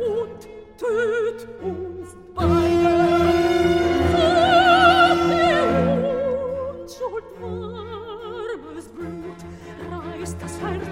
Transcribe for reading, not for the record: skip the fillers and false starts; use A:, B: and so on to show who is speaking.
A: und töt uns beide. Unschuld, warmes Blut, reißt das Herz